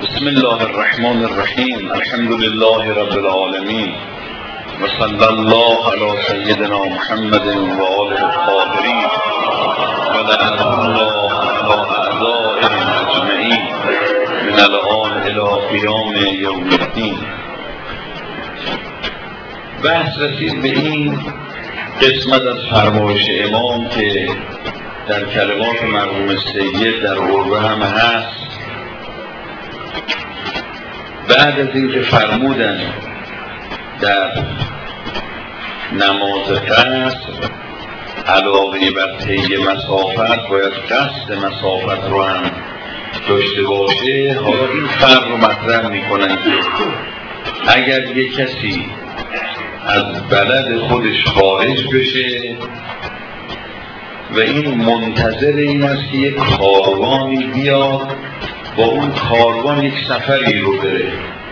بسم الله الرحمن الرحیم. الحمد لله رب العالمین و صلی الله علی سیدنا محمد و آله الطاهرین و لعنة الله علی اعدائهم اجمعین من الآن الی قیام یوم الدین. بحث رسید به این قسمت از فرمایش امام که در کلمات مرحوم سید در عربه هم هست. بعد از اینکه فرمودن در نماز قصر علاوه بر طی مسافت باید قصد مسافت رو هم داشته باشه، حالا این فرق رو مطرح میکنن که اگر یک کسی از بلد خودش خارج بشه و این منتظر این است که یک کاروانی بیاد با اون کاروان یک سفری رو بره،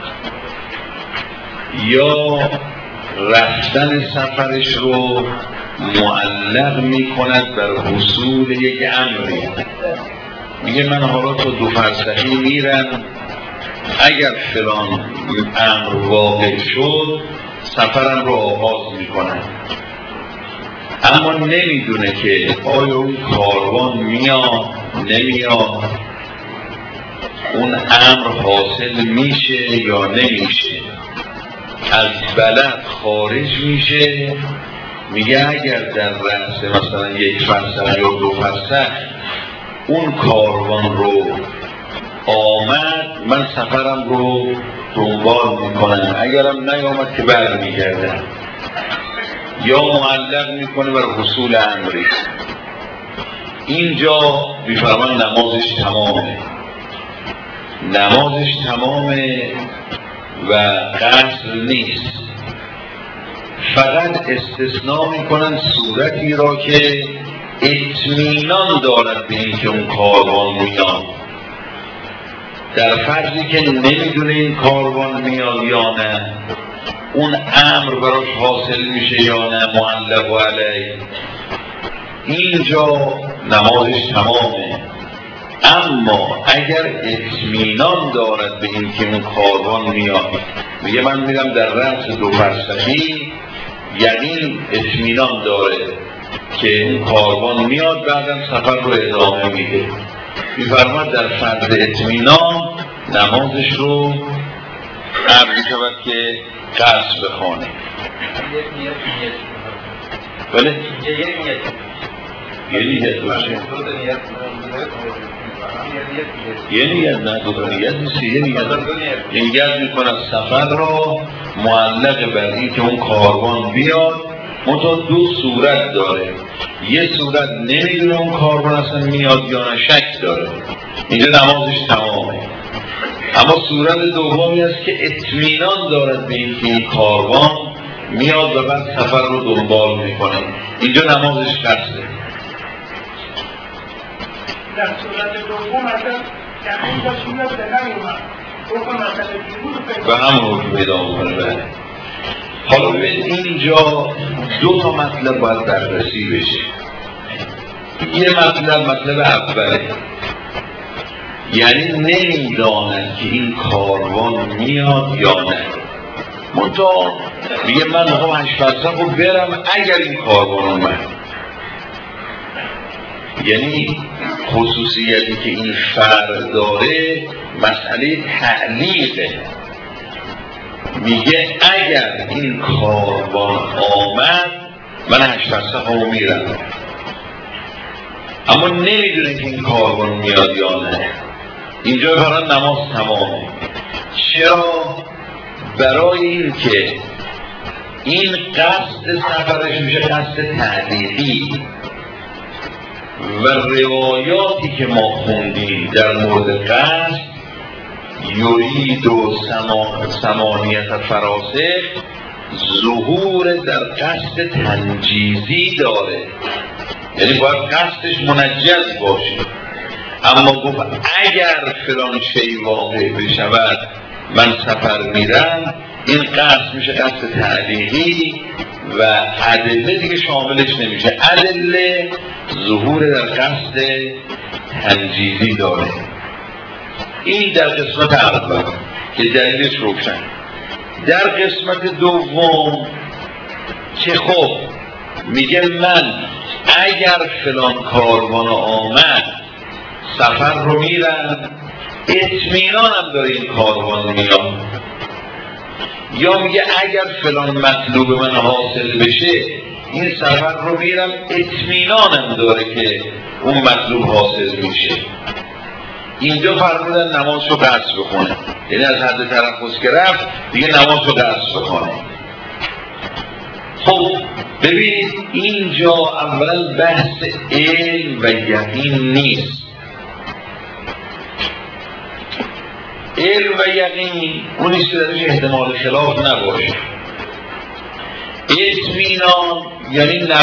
یا رفتن سفرش رو معلق می کند بر حصول یک امری. میگه من حالا تا 2 فرسخی میرم، اگر فلان امر واقع شد سفرم رو آغاز میکنم، اما نمیدونه که آیا اون کاروان میاد نمیاد، اون امر حاصل میشه یا نمیشه، از بلد خارج میشه. میگه اگر در رأس مثلا 1 فرسخ یا 2 فرسخ اون کاروان رو آمد، من سفرم رو دنبال میکنم، اگرم نیامد که برمیگردم، یا معلق میکنه بر حصول امری. اینجا میفرمان نمازش تمامه، نمازش تمامه و قصر نیست. فقط استثناء میکنن صورتی را که اطمینان دارد به اینکه اون کاروان میاد. در فرضی که نمیدونه این کاروان میاد یا نه، اون امر براش حاصل میشه یا نه، معلق علیه، اینجا نمازش تمامه. اما اگر اطمینان دارد به اینکه اون کاروان میاد، میگه من میرم در رأس 2 فرسخی، یعنی اطمینان داره که اون کاروان میاد، بعدم سفر رو ادامه میده، میفرماد در فرض اطمینان نمازش رو عرض شود که قصر بخوانه. بله؟ یه نیت باشه، یه نیت نه، 2 نیت نیست، یه نیت میکنن سفر رو معلق بر این که اون کاروان بیاد. منتها 2 صورت داره، یه صورت نمیدونه اون کاروان اصلا میاد یا نه، شک داره، اینجا نمازش تمامه. اما صورت دومی است که اطمینان دارد به این که این کاروان میاد و بعد سفر رو دنبال میکنه، اینجا نمازش قصره. در صورت دوم اگر یقین داشت میاد به نمیومد و همون رو پیدا میکنه. حالا ببین اینجا 2 تا مطلب باید بررسی بشه. یه مطلب اوله، یعنی نمیداند که این کاروان میاد یا نه، منتها میگه من میخوام 8 فرسخ رو برم اگر این کاروان اومد. یعنی خصوصیتی که این فرد داره مسئله تعلیقه. میگه اگر این کاروان آمد من 8 فرسخ رو میرم، اما نمیدونه که این کاروان میاد یا نه. اینجا برای نماز تمامه. چرا؟ برای این که این قصد سفرش میشه قصد تعلیقی و روایاتی که ما خوندیم در مورد قصد یرید و ثمانیت فراسخ ظهور در قصد تنجیزی داره، یعنی باید قصدش منجز باشه. اما گفت اگر فلان شی واقع بشود من سفر میرم، این قصد میشه قصد تعلیقی و ادله دیگه شاملش نمیشه. ادله ظهور در قصد تنجیزی داره. این در قسمت اول که دلیلش روشن. در قسمت دوم که خب میگه من اگر فلان کاروان آمد سفر رو میرم، اطمینانم داره این کاروان میاد. یا میگه اگر فلان مطلوب من حاصل بشه این سفر رو میرم، اطمینانم داره که اون مطلوب حاصل میشه. اینجا فرمودن نماز رو قصد بکنه، یعنی از حد ترخص که رفت دیگه نماز رو قصد بکنه. خب ببینید اینجا اول بحث علم و یقین نیست. علم و یقین اونیست که درش احتمال خلاف نباشه. اطمینان یعنی 90%،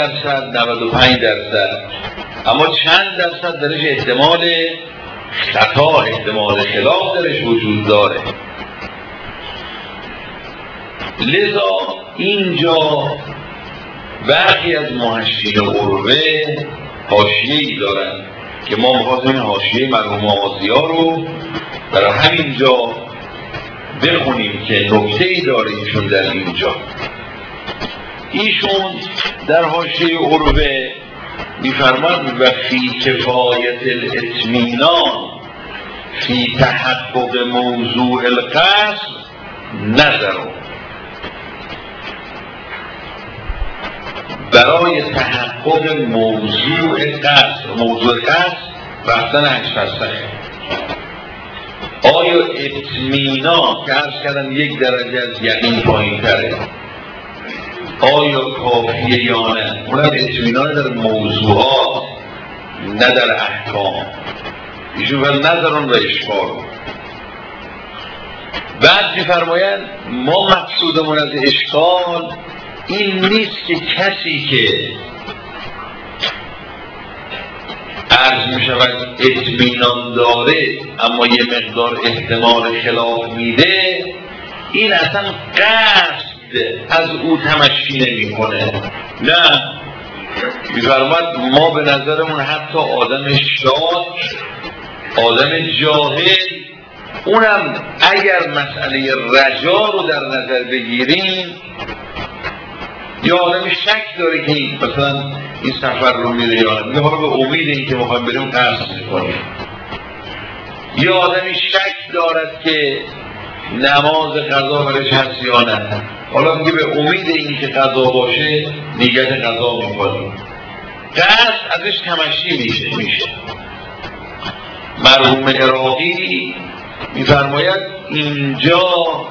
95%، اما چند درصد درش احتمال خطا، احتمال خلاف درش وجود داره. لذا اینجا برخی از محشین عروه حاشیه‌ای دارن که ما می‌خواستیم این حاشیه مرحوم آغازی‌ها رو برای همینجا بخونیم که نکته‌ای داره ایشون در اینجا. ایشون در حاشیه عروه می‌فرماد و فی کفایت الاطمینان فی تحقق موضوع القصد نظر. برای تحقق موضوع قصد رفتن 8%. آیا اطمینان که عرض کردن 1 درجه از یقین پایین تره، آیا کافیه یا نه؟ اونم اطمینان در موضوعات نه در احکام. ایشون بر نظران و اشکال. بعد می‌فرمایند ما مقصودمون از اشکال این نیست که کسی که عرض می شود اطمینان داره اما یه مقدار احتمال خلاف میده، این اصلا قصد از او تمشی نمی کنه. نه، می‌فرماید ما به نظرمون حتی آدم شاک، آدم جاهل، اونم اگر مسئله رجا رو در نظر بگیریم، یا آدم شک داره که مثلا این سفر رو میره یا نه، میگه به امید این که میخوایم بریم قصد میکنیم. یا آدمی شک دارد که نماز قضا برش هست یا نه، حالا میگه به امید این که قضا باشه نیت قضا میکنیم. قصد ازش تمشی میشه. مرحوم عراقی میفرماید اینجا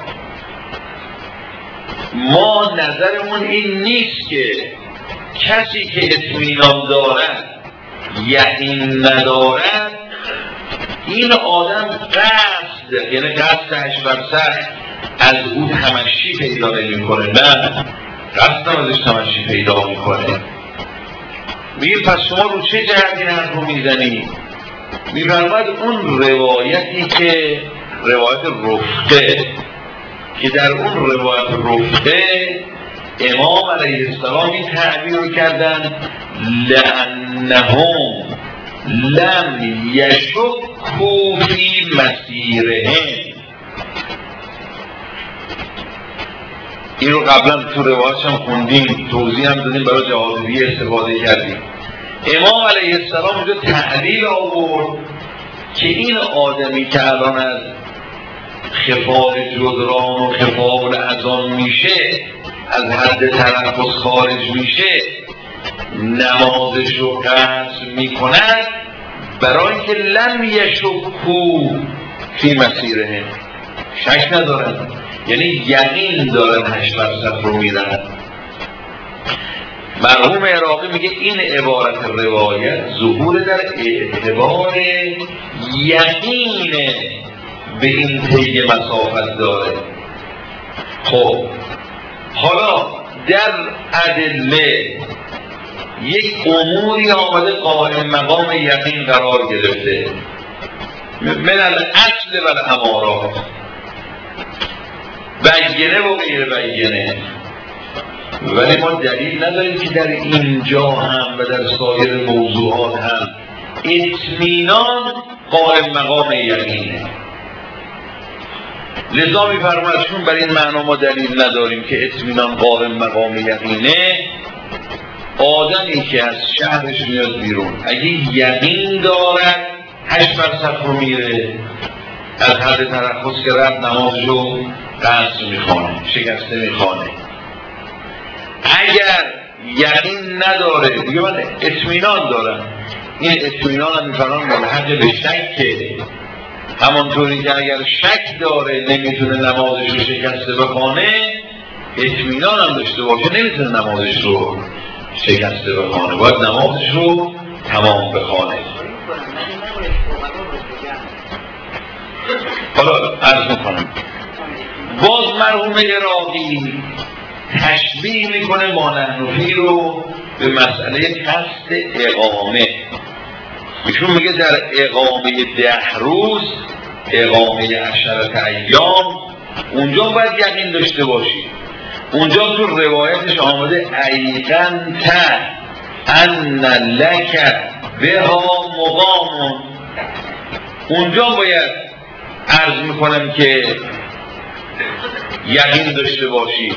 ما نظرمون این نیست که کسی که اطمینان دارد یقین ندارد این آدم قصد، یعنی قصد 8% از او تمشی پیدا نمی‌کنه. نه، قصد ازش تمشی پیدا میکنه. میگه پس شما رو چه جهت این حرف رو میزنی؟ میفرماید اون روایتی که روایت رفقه، که در اون روایت رفقه امام علیه السلام این تعبیر کردن لأنهم لم یشکوا فی مسیرهم. این رو قبلا تو روایتش هم خوندیم، توضیح هم دادیم، برای جوابی استفاده کردیم. امام علیه السلام اونجا تعبیر آورد که این آدمی که الان از خفاف جدران و خفاف الاذان میشه، از حد تنفس خارج میشه، نمازش رو قصد میکند برای اینکه لم یشکوا فی مسیرهم، شک ندارن، یعنی یقین دارن 8% رو میرن. مرحوم عراقی میگه این عبارت روایت ظهور در اعتبار یقین به این طی مسافت داره. خب حالا در ادله یک اموری آمده قائم مقام یقین قرار گرفته، من الاصل و الامارات، بینه و غیر بینه، ولی ما دلیل نداریم که در اینجا هم و در سایر موضوعات هم اطمینان قائم مقام یقینه. لذا می‌فرماید چون بر این معنا ما دلیل نداریم که اطمینان قائم مقام یقینه، آدمی که از شهرش میاد بیرون اگه یقین دارد 8 فرسخ رو میره، از حد ترخص که رفت نمازشو قصر میخوانه، شکسته میخوانه. اگر یقین نداره، دیگه من اطمینان دارم، این اطمینان هم میفرمان ملحق به شکه، همانطوری که اگر شک داره نمیتونه نمازش رو شکسته بخوانه، اطمینان هم داشته باشه نمیتونه نمازش رو شکسته بخوانه، باید نمازش رو تمام بخوانه. حالا عرض میکنم باز مرحوم عراقی تشبیه میکنه مانحنفی رو به مسئله قصد اقامه. ایشون میگه در اقامه 10 روز، اقامه 10 ایام، اونجا باید یقین داشته باشی. اونجا تو روایتش آمده ایقنت ان لک بها مقام، اونجا باید عرض میکنم که یقین داشته باشی.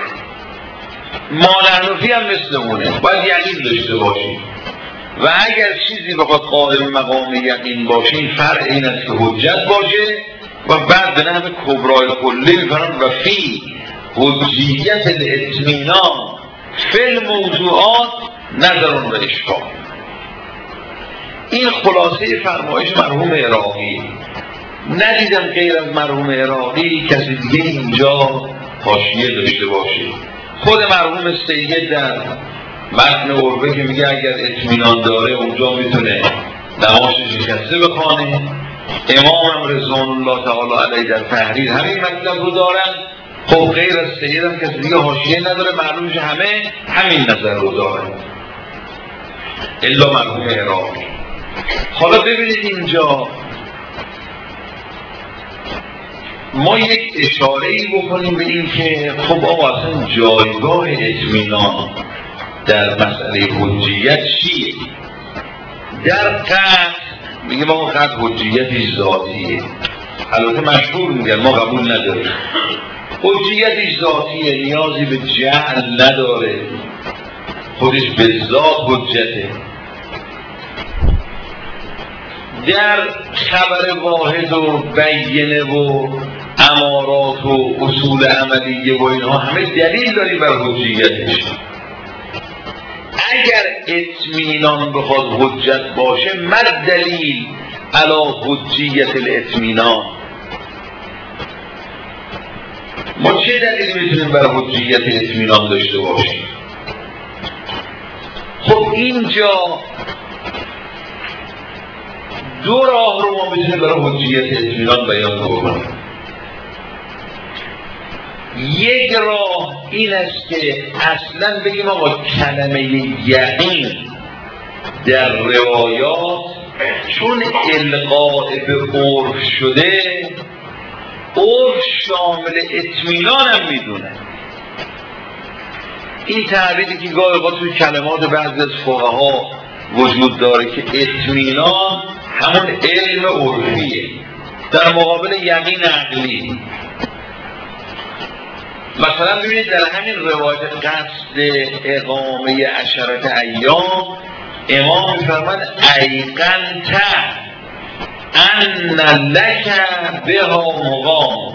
مانحنفی هم مثل اونه، باید یقین داشته باشی و اگر چیزی بخواد قائم مقام یقین باشه این فرع این است که حجت باشه. و بعد به نحو کبرای کلی میفرمایند و فی حجیت الاطمینان فی الموضوعات نظرون و اشکال. این خلاصه فرمایش مرحوم عراقی. ندیدم غیر از مرحوم عراقی کسی دیگه اینجا حاشیه داشته باشه. خود مرحوم سید در متن عربه که میگه اگر اطمینان داره اونجا میتونه نمازش شکسته بخوانه. امام هم رضوان الله تعالی علیه در تحریر همین مطلب رو دارن. خب غیر از سید هم کسی دیگه حاشیه نداره، معلومش همه همین نظر رو دارن الا مرحوم عراقی. حالا ببینید اینجا ما یک اشاره‌ای بکنیم به این که خب آقا اصلا جایگاه اطمینان در مسئله حجیت چیه؟ در قطع میگه ما قطع حجیتی ذاتیه، البته مشهور میگن ما قبول نداریم. حجیتی ذاتیه، نیازی به جعل نداره، خودش به ذات حجته. در خبر واحد و بینه و امارات و اصول عملیه و اینها همه دلیل داری بر حجیتش. اگر اطمینان بخواد حجت باشه مد دلیل علی حجیت الاطمینان، ما چه دلیل میتونیم بر حجیت اطمینان داشته باشیم؟ خب اینجا دو راه رو ما میتونیم برای حجیت اطمینان بیان بکنیم. یک راه این است که اصلا بگیم آقا کلمه یقین در روایات چون القاء به عرف شده، عرف شامل اطمینان هم میدونه. این تعبیری که گاهی اوقات توی کلمات بعضی از فقها وجود داره که اطمینان همون علم عرفیه در مقابل یقین عقلی. مثلا ببینید در همین روایت قصد اقامه 10 ایام امام میفرماید ایقنت ان لک بها مقام.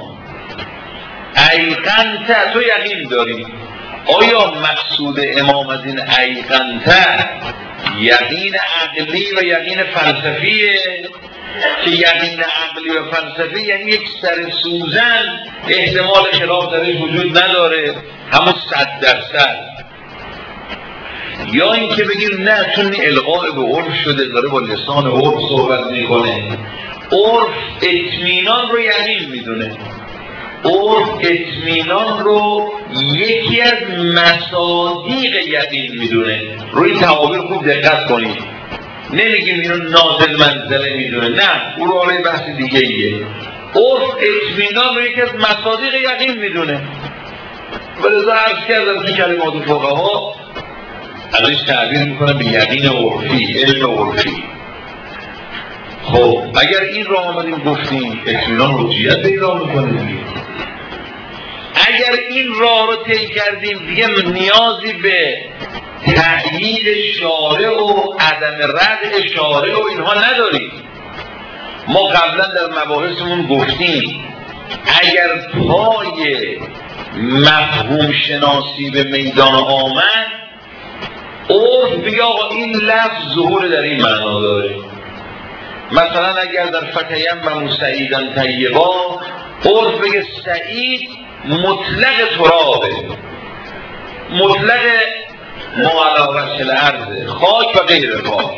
ایقنت تو یقین داری. آیا مقصود امام از این ایقنت یقین عقلی و یقین فلسفیه؟ که یقین عقلی و فلسفی یعنی یک سر سوزن احتمال خلاف درش وجود نداره، همون 100%. یا اینکه بگیم نه چون القاء به عرف شده داره با لسان عرف صحبت میکنه، عرف اطمینان رو یقین میدونه، عرف اطمینان رو یکی از مصادیق یقین میدونه. روی تعابیر خوب دقت کنید، نمیگیم اینو نازل منزله میدونه، نه اون رو بحث دیگه ایه. عرف اطمینان رو یکی از مصادیق یقین میدونه. ولذا عرض کردم تو کلمات فقها ازش تعبیر میکنم به یقین عرفی، علم عرفی. خب اگر این را آمدیم گفتیم اطمینان حجیت پیدا میکنیم. اگر این راه رو طی کردیم دیگه نیازی به تأیید شارع و عدم رد شارع و اینها نداریم. ما قبلا در مباحثمون گفتیم اگر پای مفهوم شناسی به میدان آمد عرف بگه آقا این لفظ ظهور در این معنا داره. مثلا اگر در فتیم سعیدن طیبا عرف بگه سعید مطلق ترابه، مطلق معلوش الارض، خاک و غیر خاک.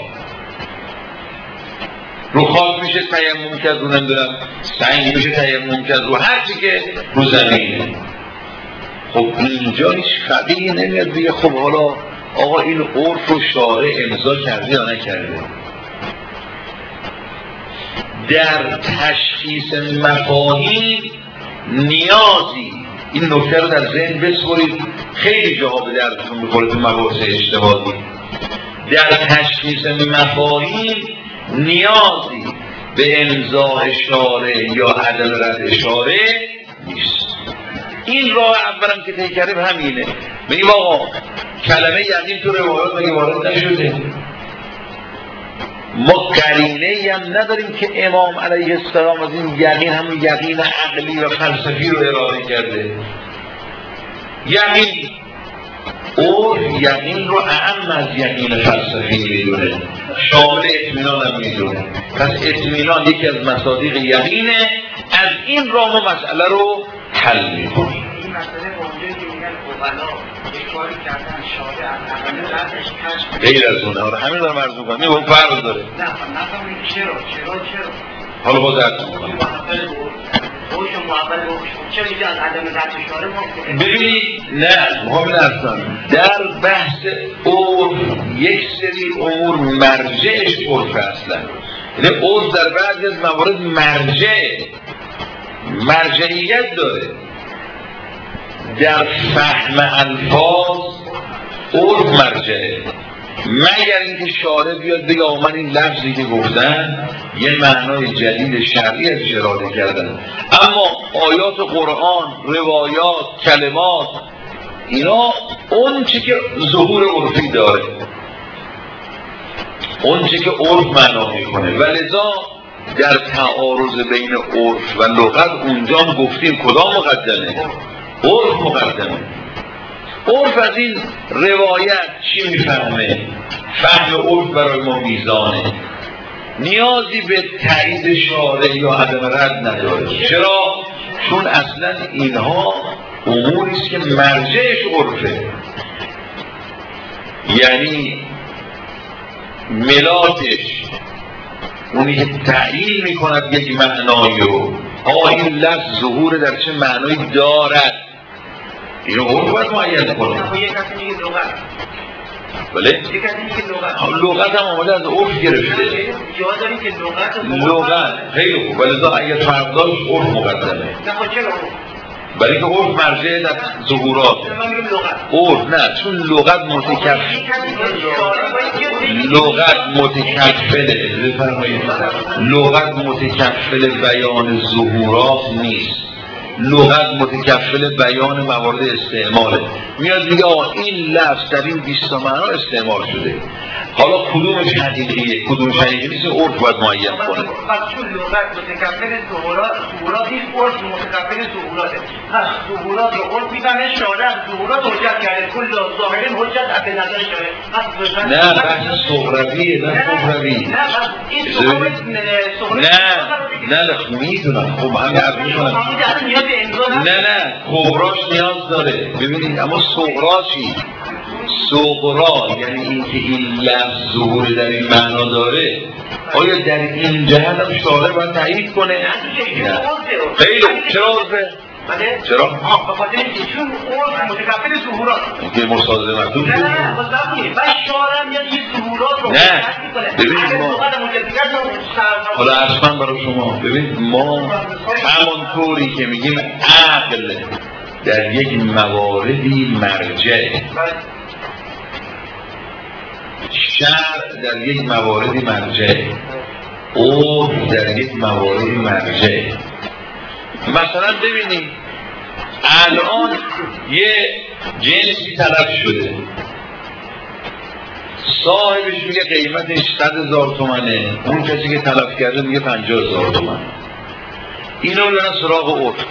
رو خاک میشه تیمم کرد، رو نمیدونم سنگ میشه تیمم کرد، رو هر چی که رو زمینه. خب اینجا هیچ فقیهی نمیاد بگه خب حالا آقا این عرف رو شارع امضا کرده یا نکرده. در تشخیص مفاهیم نیازی، این نکته رو در ذهن بسپرید، خیلی جاها به دردتون میخوره تو مباحث اجتهادی. در تشخیص مفاهیم نیازی به امضاء شارع یا عدم رد شارع نیست. این راه اولم که طی کردیم همینه. بگیم آقا کلمه یقین تو روایات مگه وارد نشده؟ ما قرینه‌ای هم نداریم که امام علیه السلام از این یقین همون یقین عقلی و فلسفی رو ارائه کرده. یقین عرف یقین رو اعم از یقین فلسفی میدونه، شامل اطمینان هم میدونه. پس اطمینان یکی از مصادیق یقینه. از این راه ما مسئله رو حل میکنیم. این مسئله با اونجایی که میگن اوغلا کاری کردن شارع از اول ردش کشف غیر از اونه. آره همین دارم عرض میکنم. این اون فرق داره. نه نفهمید چرا حالا باز عرض میکنم. ببینید نه محمد ارسان در بحث عرف یک سری امور مرجعش عرف اصلا، یعنی عرف در بعضی از موارد مرجعیت داره. در فهم الفاظ عرف مرجعه، مگر اینکه شارع بیاد بگه من این لفظی که گفتن یه معنای جدید شرعی ازش اراده کردن. اما آیات قرآن، روایات، کلمات، اینا اون چی که ظهور عرفی داره، اون چی که عرف معنا میکنه. ولذا در تعارض بین عرف و لغت اونجا گفتیم کدام مقدمه؟ عرف مقدمه. عرف از این روایت چی میفهمه؟ فهم عرف برای ما میزانه، نیازی به تایید شارع یا عدم رد نداره. چرا؟ چون اصلا اینها اموریست که مرجعش عرفه، یعنی ملاکش اونی که تعیین میکند یک معنایی رو، این لفظ ظهور در چه معنایی دارد، اینو عرف باید معین کنه. بله؟ لغت هم آمده از عرف گرفته. جا داریم که لغت خیلی خوب، ولذا اگر فرق داشت عرف مقدمه. نه خب چرا؟ برای که عرف مرجع در ظهورات. عرف نه، چون لغت متکفله بفرمایید، لغت متکفل بیان ظهورات نیست، لغت متکفل بیان موارد استعماله. میاد میگه این لفظ در این 20 معنا استعمال شده، حالا کدومش حقیقیه کدومش حقیقی نیست عرف باید معین کنه. پس چون لغت متکفل ظهورات نیست، عرف متکفل ظهوراته. پس ظهورات رو عرف میفهمه، شارع ظهورات حجت کرده، کل ظاهرین حجت به نظر شارع. نه بحث صغرویه، نه صغروی. نه میدونم. خب همه عرض میکنم نه کبراش نیاز داره. ببینید اما صغرا چی؟ صغرا یعنی این که این لفظ ظهور در این معنا داره، آیا در این جهت هم شارع باید تایید کنه؟ نه خیلی چرا عرفه؟ چرا؟ بخاطر اینکه چون عرف متکفل ظهورات که مصادره مکتوب نه بعد شارع میاد این ظهورات رو نه ببینید ما حالا اصلا برای شما ببینید ما همونطوری که میگیم عقل در یک مواردی مرجع، شرع در یک مواردی مرجع. او در یک موارد مرجع. مثلا ببینید الان یه جنسی طلب شده، صاحبش میگه قیمتش 100,000 تومنه، اون کسی که طلب کرده میگه 50,000 تومن. اینو برن سراغ عرف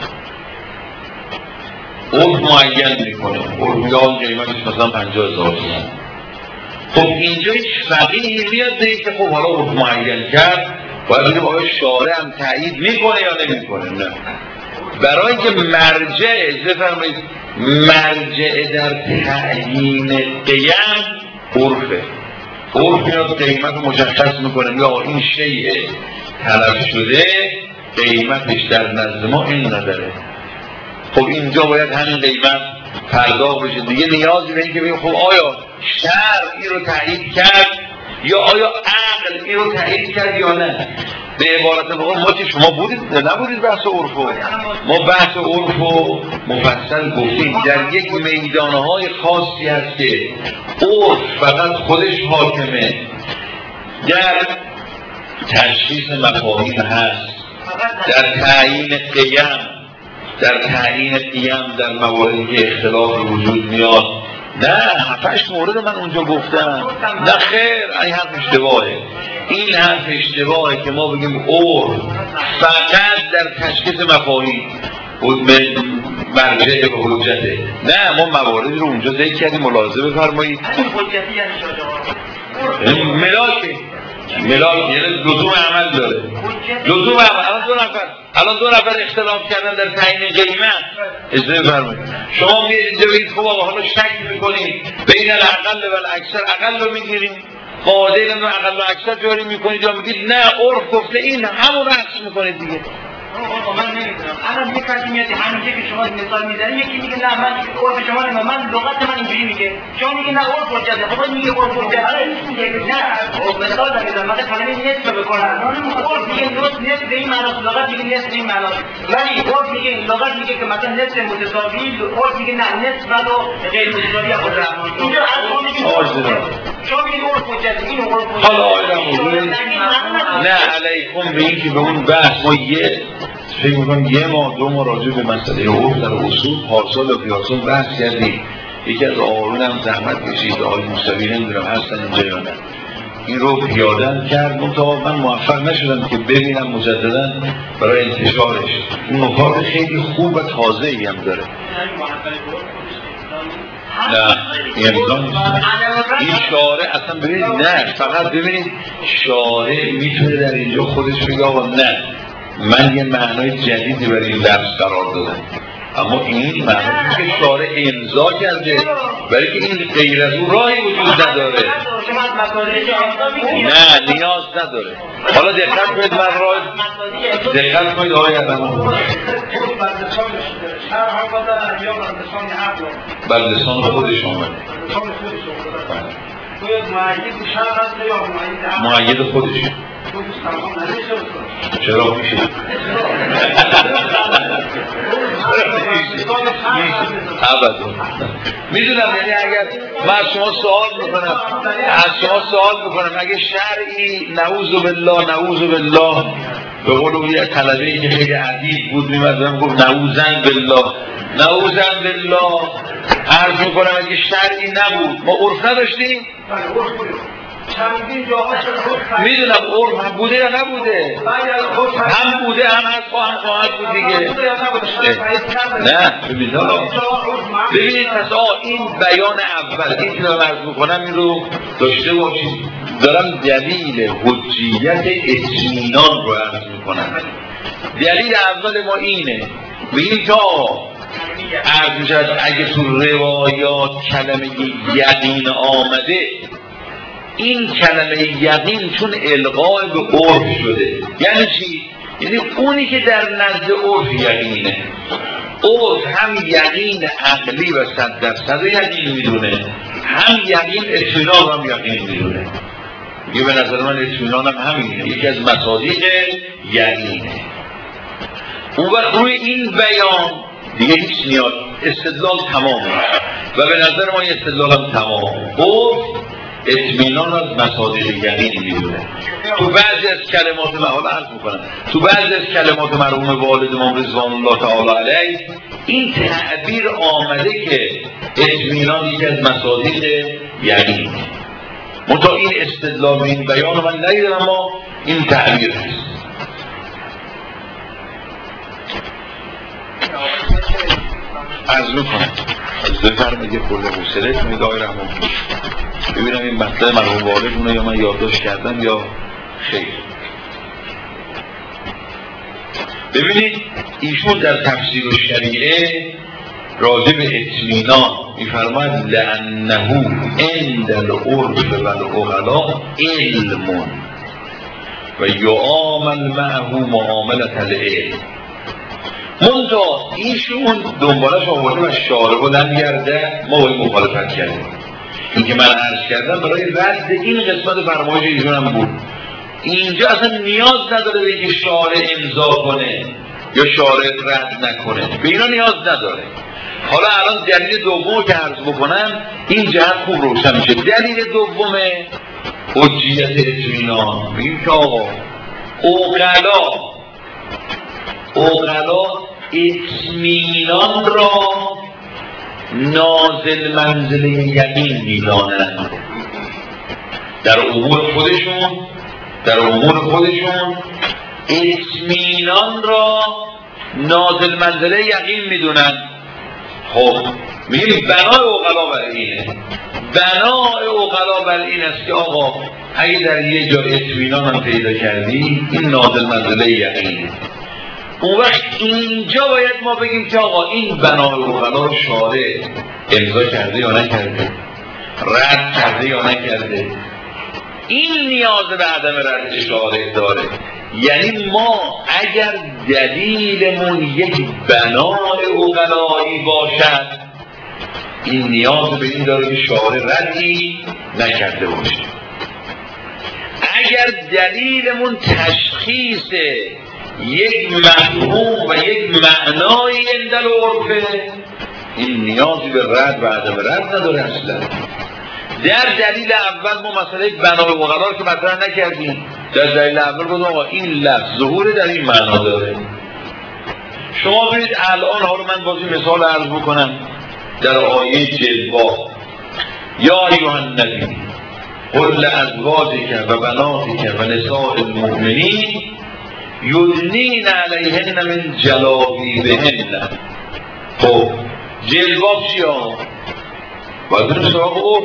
معین میکنه، عرف میگه آن قیمتش مثلا 50,000 تومن. خب اینجا هیچ فقیهی میاد دیگه که خب حالا عرف معین کرد، باید بگیم آیا شارع هم تایید میکنه یا نمیکنه؟ نه، برای که مرجع بفرمایید مرجع در تعیین قیم عرفه. عرف میاد قیمت مشخص میکنه یا این شیء طلب شده قیمتش در نزد ما این نداره. خب اینجا باید همین قیمت پرداخت بشه دیگه. نیازی به این که بگیم خب آیا شرع این رو تایید کرد یا آیا عقل این رو تایید کرد یا نه. به عبارت بقول ما که شما نبودید بحث عرفو، ما بحث عرفو مفصل گفتیم در یک میدانهای خاصی هست که عرف فقط خودش حاکمه، در تشخیص مفاهیم هست، در تعیین قیم، در مواردی که اختلاف وجود میاد. نه 7-8 مورد من اونجا گفتم. نه خیر، این حرف اشتباهه. این حرف اشتباهه که ما بگیم عرف فقط در تشخیص مفاهیم مرجع به حجته. نه، ما مواردی رو اونجا ذکر کردیم، ملاحظه بفرمایید. ملاک یعنی لزوم عمل داره. لزوم عمل. الان دو نفر اختلاف کردن در تعیین قیمت. اجازه بفرمایید شما میاد اینجا بگید خب آقا حالا شک میکنید بین الاقل و الاکثر، اقل رو میگیریم قاعده رو اقل و اکثر جاری میکنید یا میگید نه عرف گفته این همون رو عکس میکنید دیگه. من نمیدونم الان یک کسی میاد همینجا که شما مثال میزنید، یکی میگه نه من عرف شما نمیدونم، من لغت من اینجوری میگه، شما میگه نه عرف حجته، خب میگه عرف حجته. نه مثال نمیزنم، مثلا کلمه نسب بکنم، عرف میگه نسب به این معناست، لغت میگه نسب به این معناست. ولی عرف میگه لغت میگه که مثلا نسب متساوی، عرف میگه نه نسب و غیر متساوی خود. اینجا شما میگه عرف حجته، این عرف حجته. نه علیکم به این که به اون بحث ما فکر میکنم 1 ماه 2 ماه راجع به مسئله عرف در اصول پارسال و پیارسال بحث کردیم. یکی از آقایون هم زحمت کشید، آقای موسوی نمیدونم هستن اینجا یا نه، این رو پیاده کرد. من موفق نشدم که ببینم مجددا برای انتشارش. اون نکات خیلی خوب و تازه ای هم داره. نه امکان نیست. این شارع اصلا ببینید، نه فقط ببینید شارع میتونه در اینجا خودش بگه آقا نه من یه معنای جدیدی برای این لفظ قرار دادم، اما این معنی که شارع امضا کرده برای که این غیر از اون راهی وجود نداره. نه نیاز نداره. حالا دقت کنید، من راه دقت کنید آقای عدم بر لسان خودش آمده، معید خودش. چرا میشه؟ ابدا. میدونم یعنی اگر من از شما سوال میکنم اگه شرعی نعوذ بالله به قول اون یه طلبه‌ای که خیلی ادیب بود میمدن گفت نعوذن بالله عرض میکنم اگه شرعی نبود ما عرف نداشتیم؟ میدونم عرف بوده یا نبوده؟ هم بوده هم هست هم خواهد بود دیگه. نه ببینید پس این بیان اول این که عرض میکنم این رو داشته باشید. دارم دلیل حجیت اطمینان رو عرض میکنم. دلیل اول ما اینه، ببینید تا عرض میشد اگه تو روایات کلمه یقین آمده، این کلمه یقین چون القاء به عرف شده. یعنی چی؟ یعنی اونی که در نزد عرف یقینه، عرف هم یقین عقلی و 100% یقین میدونه، هم یقین اطمینان هم یقین میدونه. یه به نظر من اطمینان هم همینه، یکی از مصادیق یقینه. اون وقت روی این بیان دیگه هیچ نیاز، استدلال تمام و به نظر ما استدلال هم تمام. عرف اطمینان از مصادیق یقین میدونه. تو بعضی از کلمات حالا عرض میکنم تو بعضی از کلمات مرحوم والدمون رضوان الله تعالی علیه این تعبیر آمده که اطمینان یکی از مصادیق یقین. منتها این استدلال و این بیان من ندیدم، اما این تعبیر هست. عرض میکنم بفرمایید کل حوصله نگاه رحمان ببینم این مطلب مرحوم والدمونه یا من یادداشت کردم یا خیر. ببینید ایشون در تفسیر الشریعه راجع به اطمینان میفرماید لأنه عند العرف والعقلاء علم و یعامل معه معاملة العلم. منتها ایشون دنبالش آورده و شارع لم گرده ما باید مخالفت کردیم. این که من عرض کردم برای رد این قسمت فرمایش ایشون هم بود. اینجا اصلا نیاز نداره به اینکه شارع امضا کنه یا شارع رد نکنه، به اینا نیاز نداره. حالا الان دلیل دوم که عرض بکنم این جهت خوب روشن میشه. دلیل دوم حجیت اطمینان میگیم که آقا عقلا اطمینان را نازل منزله یقین میدانند در امور خودشون اطمینان را نازل منزله یقین میدونند. خب میگیم بنای عقلا بر اینه، بنای عقلا بر این است که آقا اگه در یه جا اطمینان هم پیدا کردی این نازل منزله یقینه. اون وقت اینجا باید ما بگیم که آقا این بنای عقلا رو شارع امضا کرده یا نکرده، رد کرده یا نکرده. این نیاز به عدم رد شارع داره. یعنی ما اگر دلیلمون یک بنای عقلایی باشد این نیاز به این داره که شارع ردی نکرده باشه. اگر دلیلمون تشخیص یک مفهوم و یک معنای اندل عرفه این نیازی به رد و عدم رد نداره اصلا. در دلیل اول ما مسئله بنای عقلا رو که مطرح نکردیم. در دلیل اول گفتم آقا این لفظ ظهور در این معنا داره. شما ببینید الان حالا من بازی مثال عرض بکنم در آیه جلوه یا ایها النبی قل لازواجک و بناتک و نساء المؤمنین یدنین علیهن من جلابیبهن. خب جلباب چیه؟ باید بریم سراغ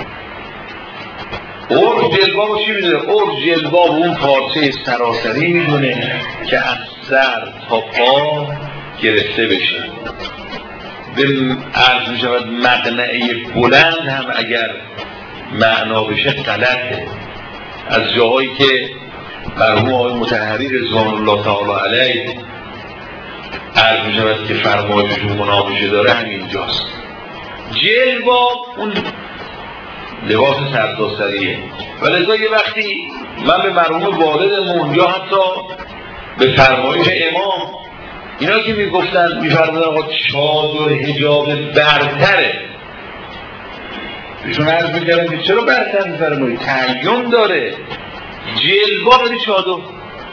عرف جلباب چی میدونه؟ عرف جلباب اون پارچه سراسری میدونه که از سر تا پا گرفته بشه. به عرض میشود مقنعه بلند هم اگر معنا بشه غلطه. از جاهایی که مرحوم آقای مطهری رضوان الله تعالی علیه عرض میشود که فرمایششون مناقشه داره همینجاست. جلباب اون لباس سرتاسریه و لذا یه وقتی من به مرحوم والدمون یا حتی به فرمایش امام اینا که میگفتن میفرمودن آقا چادر حجاب برتره، بهشون عرض میکردن که چرا برتر میفرمایی؟ تعین داره جلباب یعنی چادر.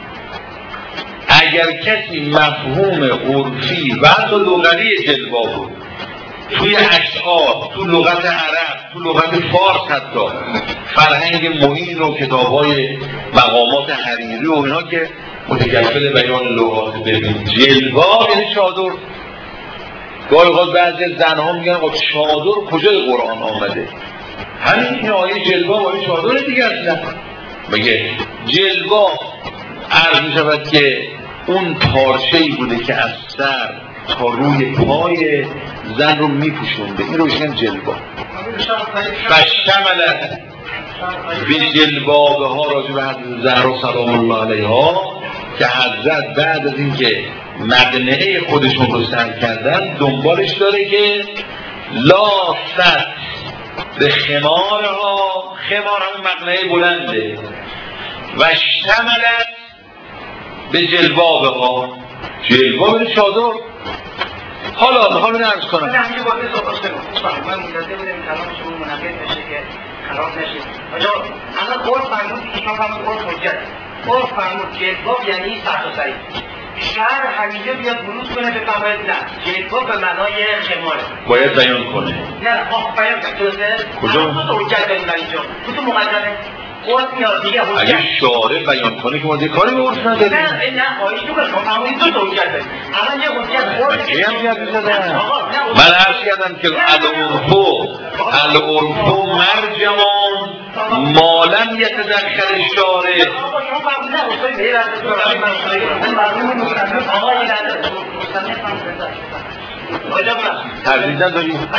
اگر کسی مفهوم عرفی و حتی لغوی جلباب رو توی اشعار، تو لغت عرب، تو لغت فارس حتی فرهنگ معین و کتاب‌های مقامات حریری و اینا که متکفل بیان لغات ببین جلباب یعنی چادر. گاهی اوقات بعضی از زن‌ها میگن آقا چادر کجای قرآن آمده؟ همین آیه جلباب آیه چادر دیگه اصلا. میگه جلباب عرض می‌شود که اون پارچه‌ای بوده که از سر تا روی پای زن رو میپوشونده، این رو میگن جلباب. فشتملت به جلبابه ها راجع به حضرت زهرا سلام الله علیها که حضرت بعد از اینکه مقنعه خودشون رو سر کردن دنبالش داره که لاست به خمارها، خمار همون مقنعه بلنده و شتملت به جلبابه ها، جلباب به چادر. حالا میخوام این عرض کنم من همینجا باید صحبت کنم. من مجازه بودم کلام شما منعقد بشه که خراب نشه. آجا الان قول فرمود که شما فرمود قول حجت. قول فرمود جلباب یعنی سرتاسری. شهر همیشه بیاد بروز کنه به فهمید نه جلباب به معنای خماره باید بیان کنه. نه بیان کنه. کجا؟ تو حجت داریم در اینجا. تو مقدمه قول میاد دیگه حجت. اگه شارع بیان کنه که ما دیگه کاری به عرف نداریم. نه خواهیش تو که شما فرمودید تو حجت داریم. الان یه حجت قول کی هم یاد می‌زدن؟ من عرض کردم که العرفو مرجمان مالم یتدخل الشارع. تردید نداریم.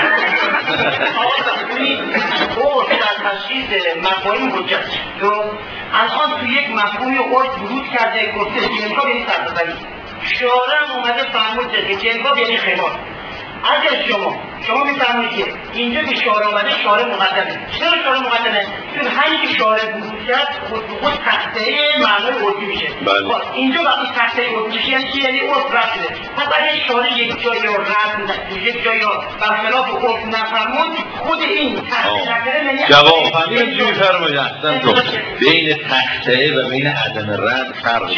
او در تشخیص مفاهیم حجت تو الان تو یک مفهومی عرف ورود کرده گفته جلباب یعنی سرتاسری. شارع هم اومده فرمود که جلباب یعنی خمار. اگر شما میفرمایید که اینجا که شارع آمده شارع مقدمه. چرا شارع مقدمه؟ چون همین که شارع ورود کرد خود به خود تخته معنای عرفی میشه. اینجا وقتی تخته عرفی میشه یعنی چی؟ یعنی عرف رفت شده. پس اگر شارع یک جایی رو رفت یک جایی رو برخلاف عرف نفرمود خود این تخته نکره یعنی جواب همین چی میفرمایید اصلا تو بین تخته و بین عدم رد فرق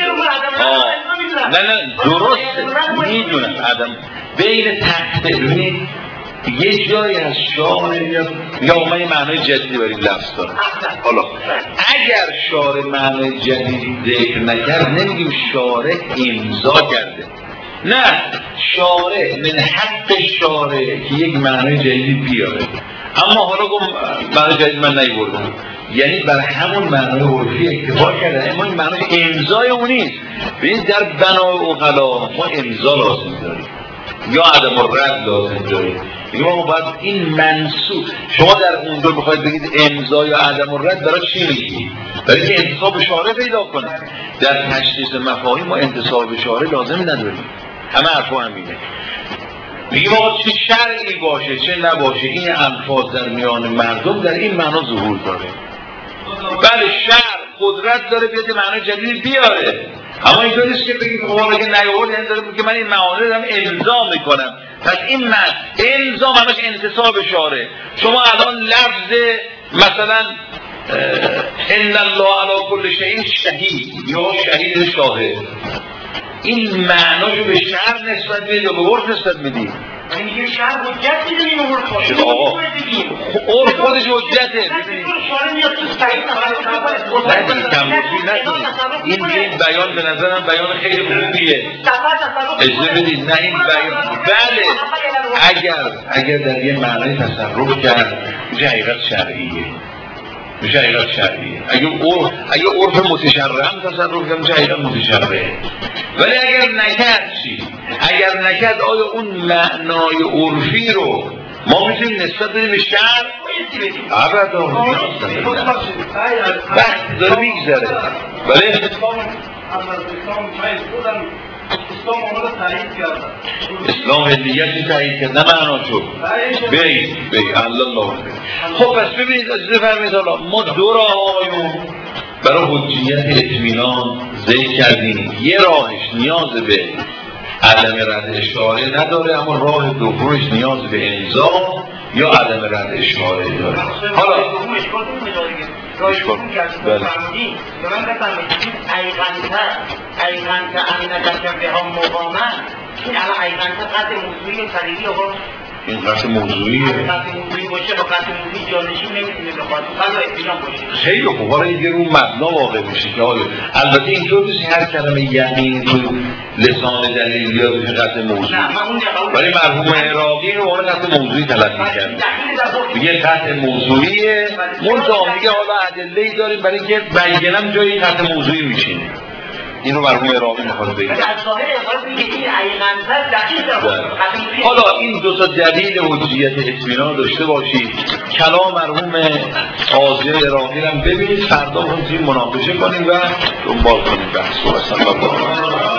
داره. نه درسته میدونم عدم بین تخته ببینید یه جایی از شارع یا اومه معنای جدیدی برای لفظ داره. حالا اگر شارع معنای جدیدی ذکر نکرد نمیگیم شارع امضا کرده، نه شارع من حق شارع که یک معنای جدیدی بیاره. اما حالا گم معنای جدید من نیوردم، یعنی بر همون معنای عرفی اکتفا کرده، اما این معنای امضای اون نیست. ببینید در بنای عقلا ما امضا لازم داریم یا عدم الرد لازم داریم. دیگه ما باید این منصوب شما در اونجا بخواید بگید امضا یا عدم الرد برای چی میگید؟ برای که انتصاب شارع پیدا کنه. در تشخیص مفاهیم ما انتصاب شارع لازم نداریم. همه حرفا همینه. میگیم آقا چه شرعی باشه چه نباشه این الفاظ در میان مردم در این معنا ظهور داره. بله شرع قدرت داره بیاد معنای جدیدی بیاره، اما اینطور نیست که بگیم خب اگه نیاورد یعنی داره که من این معانی رو الزام میکنم. پس این الزام همش انتصاب شارع. شما الان لفظ مثلا ان الله علی کل شیء شهید یا شهید شاهد این معناشو به شرع نسبت میدید یا به عرف نسبت میدید؟ یعنی یه شرع حجت میده این عرف خواهد آقا عرف خودش حجته. این بیان به نظرم بیان خیلی خوبیه. اجازه بدید. نه این بیان بله اگر در یه معنی تصرف کرد میشه حقیقت شرعیه. اگه عرف متشرع هم تصرف کرد میشه حقیقت متشرعه. ولی اگر نکرد چی؟ اگر نکرد آیا اون معنای عرفی رو ما میتونیم نسبت بدیم به شرع؟ ابدا وقت داره میگذره. بله اسلام هدیتی تایید کرد نه معنا شد بی الله. خب پس ببینید اجازه فرمایید حالا ما دو راه‌هایو برای حجیت اطمینان ذکر کردیم. یه راهش نیاز به عدم رد اشاره نداره، اما راه دومش نیاز به امضا یا عدم رد اشاره داره. حالا رایشون که از فرمودی به من بفرمایید ایغنت انکم به هم مقامن این الان ایغنت قطع موضوعی و طریقی آقا این قطع موضوعیه. قطع موضوعی باشه با قطع موضوعی جانشین نمیتونه بخواد قطع اطمینان باشه. خیلی خوب. حالا یه رو مبنا واقع میشه که آیا البته اینطور نیست هر کلمه یقین تو لسان دلیل یا به قطع موضوعی، ولی مرحوم عراقی رو اون قطع موضوعی تلقی کرد. میگه قطع موضوعیه منتها میگه حالا ادله‌ای داریم برای اینکه بینم جای قطع موضوعی میشینه. این رو مرحوم عراقی میخواد بگه. حالا این دو تا دلیل حجیت اطمینان داشته باشید. کلام مرحوم قاضی عراقی رو ببینید، فردا هم مناقشه کنیم و دنبال کنیم بحث و